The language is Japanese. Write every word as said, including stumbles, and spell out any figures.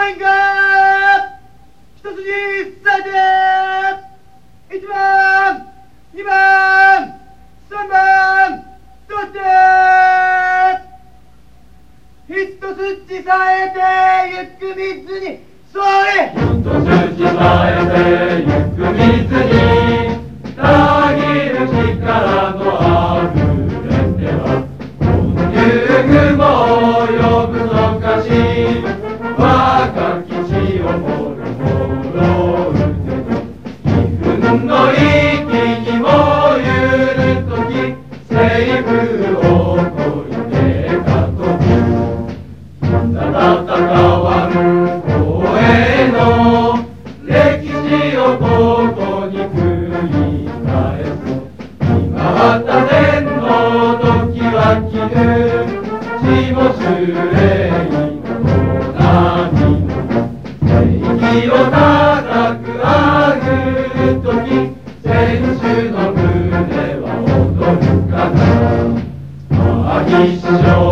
円か一筋さえていちばんにばんさんばんどっち一筋さえてゆく水にそれ一筋さえてゆく水にたぎる力のあふれては遊具も呼ぶのかし若き血をもるもろうてと幾分の息にもゆるときセーフをこいてかと戦わぬ声の歴史をここに繰り返す今はた天の時は来る血も種類の波の正義を高くあぐる時選手の胸は踊るかな。magistrz